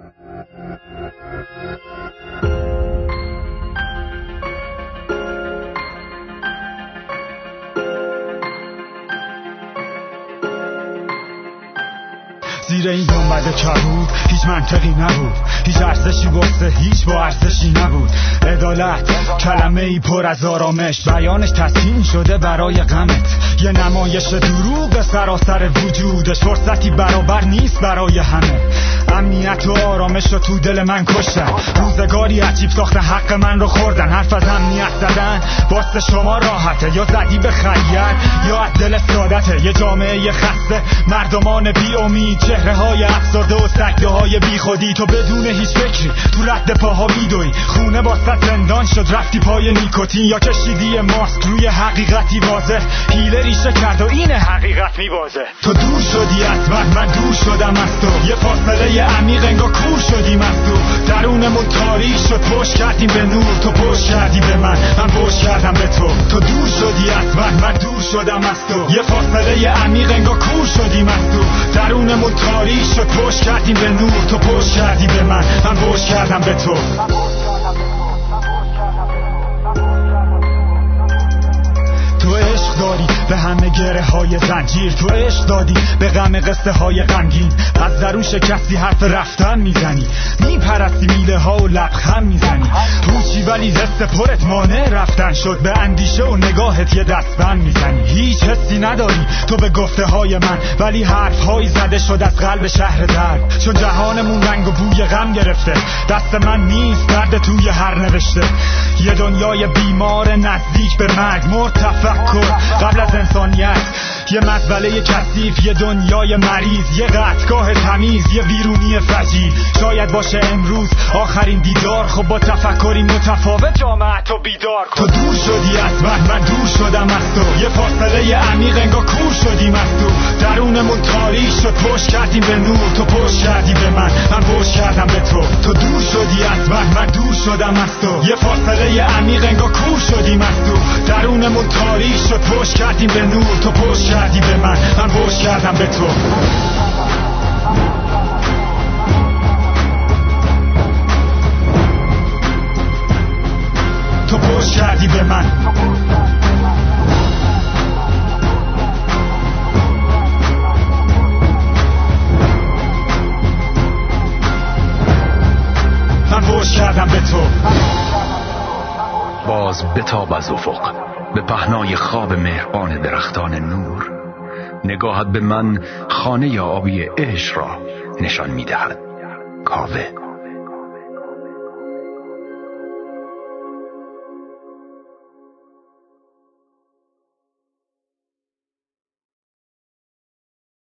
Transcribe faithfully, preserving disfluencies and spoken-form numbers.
زیر این گنبد کبود هیچ منطقی نبود، هیچ ارزشی واسه هیچ با ارزشی نبود. عدالت کلمه ای پر از آرامش، بیانش تصمیم شده برای غمت. یه نمایش دروغ سراسر وجودش، فرصتی برابر نیست برای همه. امنیت و آرامش رو تو دل من کشتن، روزگاری عجیب ساختن، حق من رو خوردن. حرف از امنیت زدن واسه شما راحته، یا زدی به خیر یا از دل سادته. یه جامعه خسته، مردمان بی امید، چهره های افسرده و سکته های بی خودی. تو بدون هیچ فکری تو رد پاها میدوی، خونه باست زندان شد رفتی پای نیکوتین. یا کشیدی ماسک روی حقیقتی واضح، حیله ریشه کرد و این حقیقت میبازه. تو دور شدی از من، من دور شدم از تو، یه فاصله عمیق انگار کور شدیم از تو. درونمون تاریک شد، پشت کردیم به نور، تو پشت کردی به من، من پشت کردم به تو. تو دور شدی از من، من دور شدم از تو، یه فاصله عمیق انگار کور شدیم از تو. درونمون تاریک شد، پشت کردیم به نور، تو پشت کردی به من، من پشت کردم به تو. تو عشق داری به همه گره های زنجیر، تو عشق دادی به غم قصه های غمگین. از درون شکستی حرف رفتن میزنی، میپرستی میله ها و لبخند میزنی. روچی ولی دست پرت مانع رفتن شد، به اندیشه و نگاهت یه دستبند میزنی. هیچ حسی نداری تو به گفته های من، ولی حرف هایی زده شد از قلب شهر درد. چون جهانمون رنگ و بوی غم گرفته، دست من نیست درد توی هر نوشته. یه دنیای بیمار نزدیک به مرگ، مرتفکر قبل از انسانیت، یه مزبله کثیف، یه دنیای مریض، یه قطعگاه تمیز، یه ویرونی فجیع. شاید باشه امروز آخرین دیدار، خب با تفکری متفاوت جامعه تو بیدار کن. تو دور شدی از من، من دور شدم از تو، یه فاصله عمیق انگار کور شدیم از تو. درونمون تاریک شد، پشت کردیم به نور، تو پشت کردی به من، من پشت کردم به تو. تو دور شدی از من، من دور شدم از تو، یه فاصله عمیق انگار کور شدیم از تو. درونمون تاریک شد، پشت کردیم به نور، تو پشت کردی به من، من پشت کردم به تو. تو پشت کردی به من. من پشت کردم به تو. باز بتاب از افق، به پهنای خواب مهربان درختان نور. نگاهت به من خانه آبی عشق را نشان می‌دهد. کاوه.